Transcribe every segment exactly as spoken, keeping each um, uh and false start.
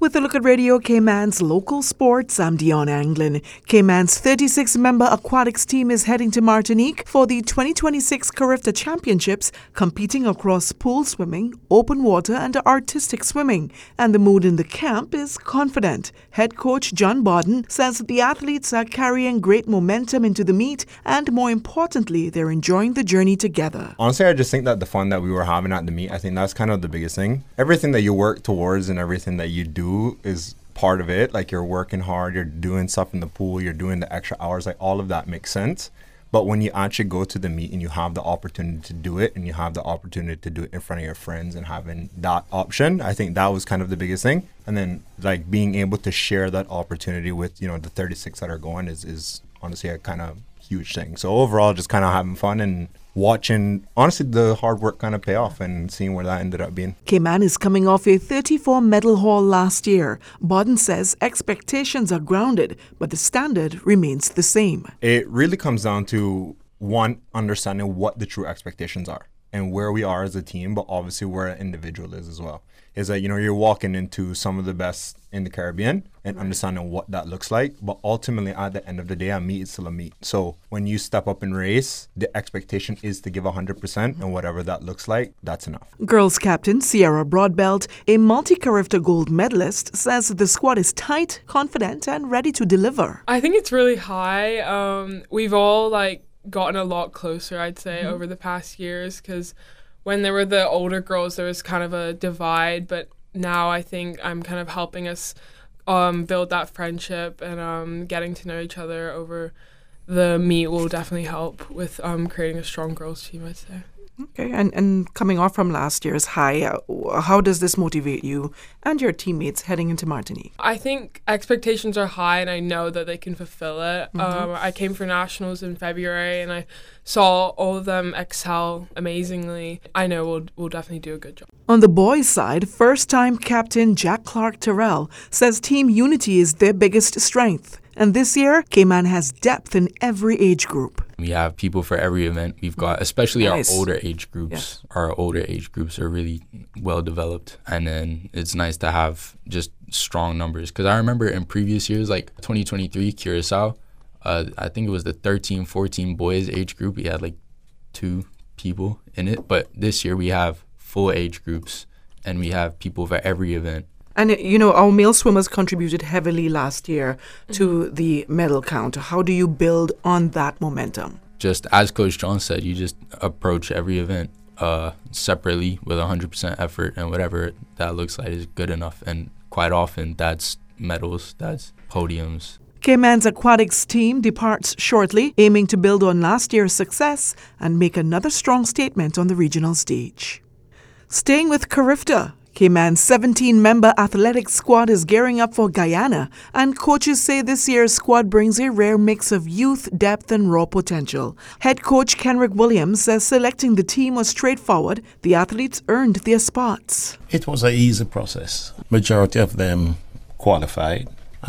with a look at Radio Cayman's local sports, I'm Dion Anglin. Cayman's thirty-six member aquatics team is heading to Martinique for the twenty twenty-six Carifta Championships, competing across pool swimming, open water and artistic swimming. And the mood in the camp is confident. Head coach John Bawden says the athletes are carrying great momentum into the meet and, more importantly, they're enjoying the journey together. Honestly, I just think that the fun that we were having at the meet, I think that's kind of the biggest thing. Everything that you work towards and everything that you do is part of it. Like, you're working hard, you're doing stuff in the pool, you're doing the extra hours, like all of that makes sense. But when you actually go to the meet and you have the opportunity to do it and you have the opportunity to do it in front of your friends and having that option, I think that was kind of the biggest thing. And then like being able to share that opportunity with, you know, the thirty-six that are going is, is honestly a kind of huge thing. So overall, just kind of having fun and watching, honestly, the hard work kind of pay off and seeing where that ended up being. Cayman is coming off a thirty-four medal haul last year. Bawden says expectations are grounded, but the standard remains the same. It really comes down to, one, understanding what the true expectations are and where we are as a team, but obviously where an individual is as well. Is that, you know, you're walking into some of the best in the Caribbean and right. understanding what that looks like. But ultimately, at the end of the day, a meet is still a meet. So when you step up and race, the expectation is to give one hundred percent, and whatever that looks like, that's enough. Girls captain Sierra Broadbelt, a multi-Carifta gold medalist, says the squad is tight, confident, and ready to deliver. I think it's really high. Um, we've all like gotten a lot closer, I'd say, mm-hmm. over the past years, because when there were the older girls, there was kind of a divide, but now I think I'm kind of helping us um, build that friendship, and um, getting to know each other over the meet will definitely help with um, creating a strong girls team, I'd say. Okay, and, and coming off from last year's high, uh, how does this motivate you and your teammates heading into Martinique? I think expectations are high, and I know that they can fulfill it. Mm-hmm. Um, I came for nationals in February, and I saw all of them excel amazingly. I know we'll, we'll definitely do a good job. On the boys' side, first-time captain Jack Clark Terrell says team unity is their biggest strength. And this year, Cayman has depth in every age group. We have people for every event. We've got, especially nice. our older age groups. Yeah. Our older age groups are really well developed. And then it's nice to have just strong numbers. Because I remember in previous years, like twenty twenty-three, Curacao, uh, I think it was the thirteen, fourteen boys age group. We had like two people in it. But this year we have full age groups, and we have people for every event. And, you know, our male swimmers contributed heavily last year to the medal count. How do you build on that momentum? Just as Coach John said, you just approach every event uh, separately with one hundred percent effort, and whatever that looks like is good enough. And quite often that's medals, that's podiums. Cayman's aquatics team departs shortly, aiming to build on last year's success and make another strong statement on the regional stage. Staying with Carifta, Cayman's seventeen-member athletics squad is gearing up for Guyana, and coaches say this year's squad brings a rare mix of youth, depth, and raw potential. Head coach Kenrick Williams says selecting the team was straightforward. The athletes earned their spots. It was an easy process. Majority of them qualified,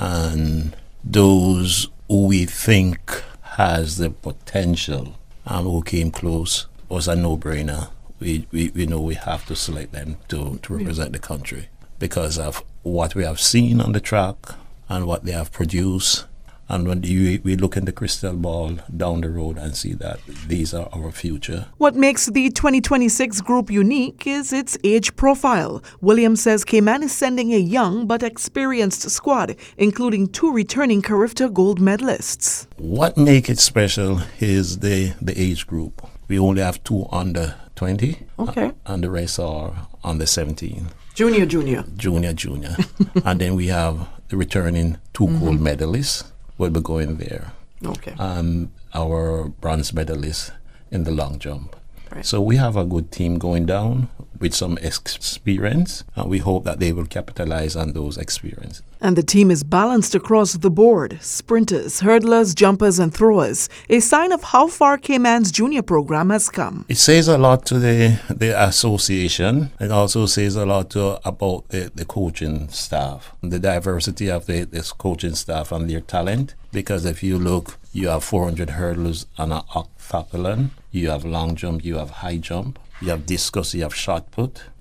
and those who we think has the potential and who came close was a no-brainer. We, we, we know we have to select them to, to represent the country because of what we have seen on the track and what they have produced. And when you, we look in the crystal ball down the road and see that these are our future. What makes the twenty twenty-six group unique is its age profile. Williams says Cayman is sending a young but experienced squad, including two returning Carifta gold medalists. What makes it special is the, the age group. We only have two under twenty, okay, and the rest are under seventeen. Junior, junior. Junior, junior. And then we have the returning two mm-hmm. gold medalists will be going there. Okay. And our bronze medalists in the long jump. Right. So we have a good team going down with some experience, and we hope that they will capitalize on those experiences. And the team is balanced across the board: sprinters, hurdlers, jumpers, and throwers. A sign of how far Cayman's junior program has come. It says a lot to the, the association. It also says a lot to, about the, the coaching staff, the diversity of the this coaching staff and their talent. Because if you look, you have four hundred hurdlers and an octathlon. You have long jump, you have high jump, you have discus, you have shot put,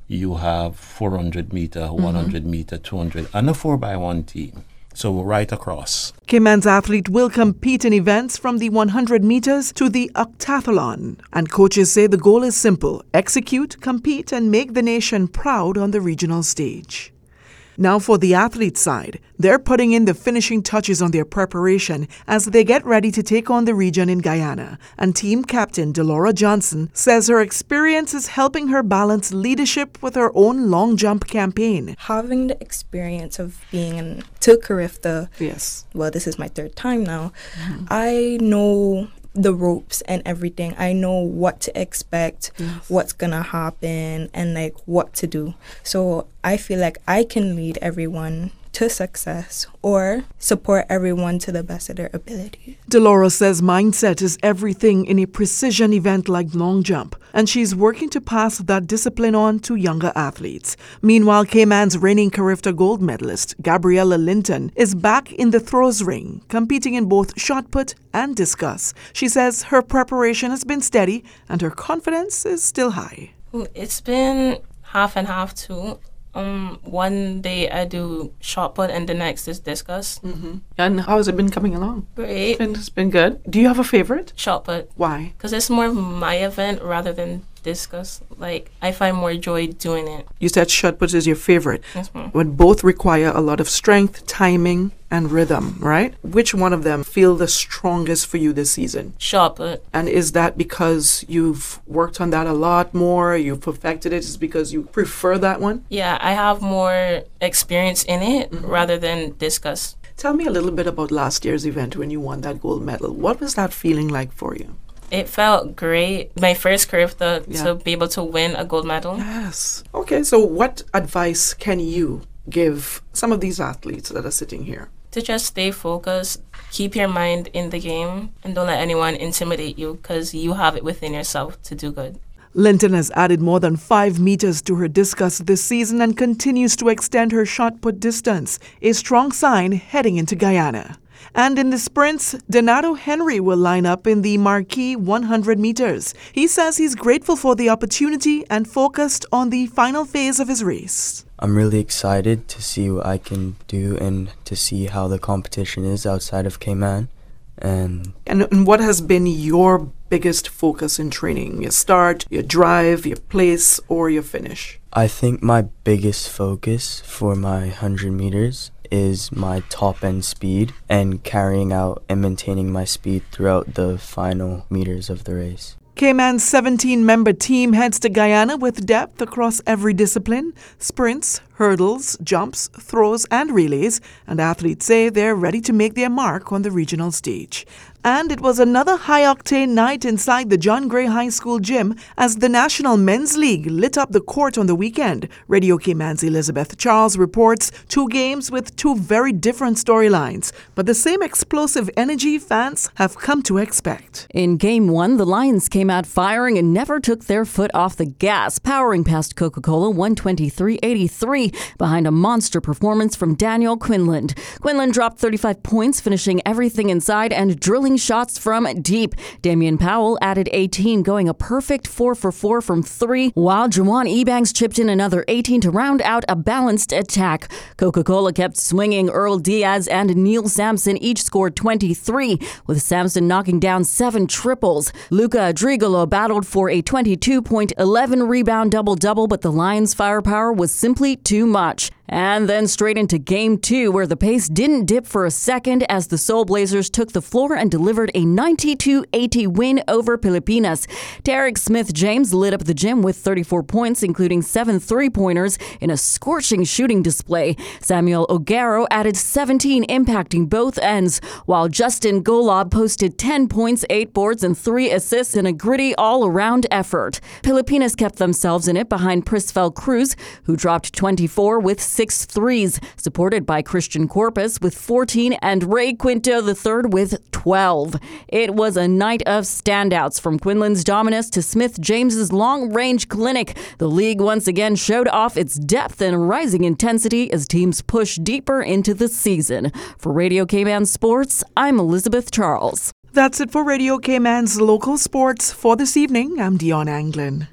you have four hundred meter, mm-hmm. one hundred meter, two hundred, and a four by one team. So right across. Cayman's athlete will compete in events from the one hundred meters to the octathlon. And coaches say the goal is simple: execute, compete, and make the nation proud on the regional stage. Now for the athlete side, they're putting in the finishing touches on their preparation as they get ready to take on the region in Guyana. And team captain Delora Johnson says her experience is helping her balance leadership with her own long jump campaign. Having the experience of being in to Carifta, yes. well, this is my third time now, mm-hmm. I know the ropes and everything. I know what to expect, yes. what's gonna happen, and like what to do. So I feel like I can lead everyone to success or support everyone to the best of their ability. Delora says mindset is everything in a precision event like long jump, and she's working to pass that discipline on to younger athletes. Meanwhile, Cayman's reigning Carifta gold medalist, Gabriella Linton, is back in the throws ring, competing in both shot put and discus. She says her preparation has been steady and her confidence is still high. It's been half and half too. Um, one day I do shot put and the next is discus. Mm-hmm. And how has it been coming along? Great. It's been good. Do you have a favorite? Shot put. Why? Because it's more of my event rather than discus. Like, I find more joy doing it. You said shot put is your favorite. Yes, ma'am. But both require a lot of strength, timing, and rhythm, right? Which one of them feel the strongest for you this season? Shot put. And is that because you've worked on that a lot more, you've perfected it, is because you prefer that one? Yeah, I have more experience in it mm-hmm. rather than discus. Tell me a little bit about last year's event when you won that gold medal. What was that feeling like for you? It felt great. My first Carifta yeah. to be able to win a gold medal. Yes. Okay, so what advice can you give some of these athletes that are sitting here? To just stay focused, keep your mind in the game, and don't let anyone intimidate you because you have it within yourself to do good. Linton has added more than five meters to her discus this season and continues to extend her shot put distance, a strong sign heading into Guyana. And in the sprints, Donato Henry will line up in the marquee one hundred meters. He says he's grateful for the opportunity and focused on the final phase of his race. I'm really excited to see what I can do and to see how the competition is outside of Cayman. And, and and what has been your biggest focus in training? Your start, your drive, your place, or your finish? I think my biggest focus for my one hundred meters is my top end speed and carrying out and maintaining my speed throughout the final meters of the race. Cayman's seventeen-member team heads to Guyana with depth across every discipline: sprints, hurdles, jumps, throws, and relays, and athletes say they're ready to make their mark on the regional stage. And it was another high-octane night inside the John Gray High School gym as the National Men's League lit up the court on the weekend. Radio Cayman's Elizabeth Charles reports two games with two very different storylines, but the same explosive energy fans have come to expect. In Game one, the Lions came out firing and never took their foot off the gas, powering past Coca-Cola one twenty-three eighty-three behind a monster performance from Daniel Quinlan. Quinlan dropped thirty-five points, finishing everything inside and drilling shots from deep. Damian Powell added eighteen, going a perfect four for four from three, while Juwan Ebanks chipped in another eighteen to round out a balanced attack. Coca-Cola kept swinging. Earl Diaz and Neil Sampson each scored twenty-three, with Sampson knocking down seven triples. Luca Adrigolo battled for a twenty-two point eleven rebound double-double, but the Lions' firepower was simply too much. And then straight into Game two, where the pace didn't dip for a second as the Soul Blazers took the floor and delivered a ninety-two eighty win over Pilipinas. Tarek Smith-James lit up the gym with thirty-four points, including seven three-pointers in a scorching shooting display. Samuel O'Garo added seventeen, impacting both ends, while Justin Golob posted ten points, eight boards, and three assists in a gritty all-around effort. Pilipinas kept themselves in it behind Prisfel Cruz, who dropped twenty-four with six threes, supported by Christian Corpus with fourteen and Ray Quinto the third with twelve. It was a night of standouts, from Quinlan's dominance to Smith-James's long-range clinic. The league once again showed off its depth and rising intensity as teams push deeper into the season. For Radio Cayman Sports, I'm Elizabeth Charles. That's it for Radio Cayman's local sports for this evening. I'm Dion Anglin.